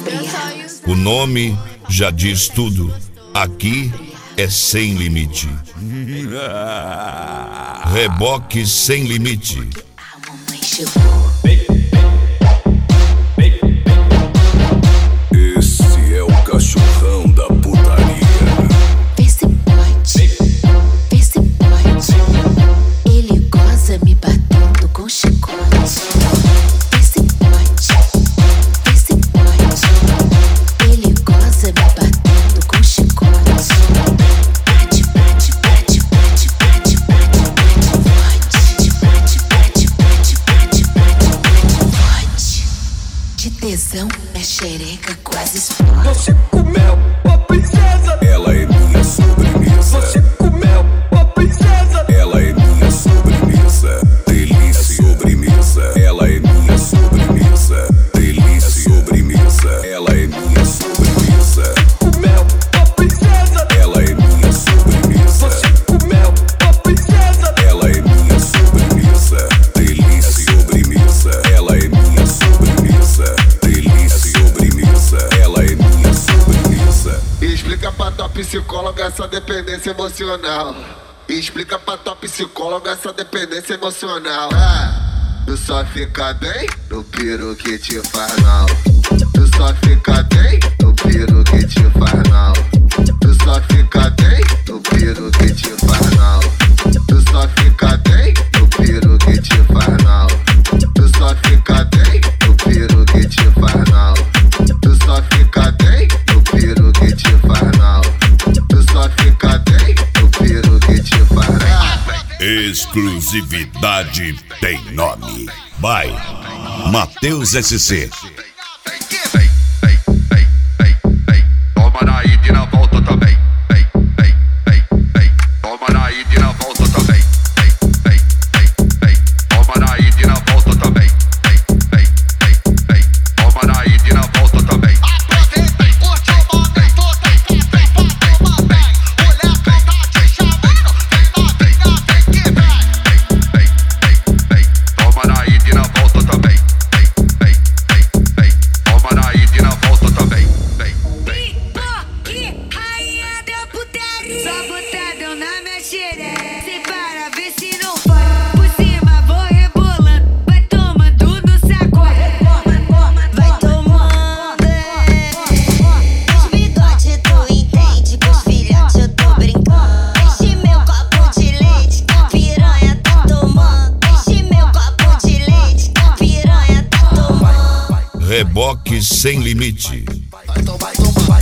O nome já diz tudo. Aqui é sem limite. Reboque sem limite. Esse é o cachorrão da putaria. Vê se pode. Ele goza me batendo com chicote. Vê se pode. Ele goza me batendo com chicote. De tesão, minha xereca quase explode. Você comeu a princesa. Ela é minha sobremesa. Você comeu a princesa. Ela é minha sobremesa. Delícia sobremesa. Ela é minha sobremesa. Delícia sobremesa. Ela é minha sobremesa. Comeu a princesa. Ela é minha sobremesa. Você comeu a princesa. Ela é minha sobremesa. Delícia sobremesa. Ela é minha sobremesa. Delícia sobremesa. Ela é minha sobremesa. Explica pra tua psicóloga essa dependência emocional. Explica pra tua psicóloga essa dependência emocional. Tu só fica bem no piro que te faz mal. Tu só fica bem no piro que te faz mal. Tu só fica bem no piro que te faz mal. Tu só fica bem no piro que te faz mal. Tu só fica bem no piro que te faz mal. Tu só fica bem no piro que te faz mal. Tu só fica bem no piro que te faz mal. Exclusividade tem nome. By Matheus SC. Toma na ida e na volta também. Toma na ida e na volta também. Toma na ida e na volta também. Toma na ida e na volta também. Aproveita e curte o momento, vem pra tomar bem. Mulher tá te chamando, vem novinha, vem que vem. Toma na ida e na volta também. Toma na ida e na volta também. Pipoque, rainha da putaria. Só botadão na minha xereca. Se para, vê se não vai. Por cima vou rebolando. Vai tomando no sacode. Vai tomando. Os bigode tu entende, com os filhotes eu tô brincando. Enche meu copo de leite, a piranha tá tomando. Enche meu copo de leite, a piranha tá tomando. Reboque sem limite. Vai tomar,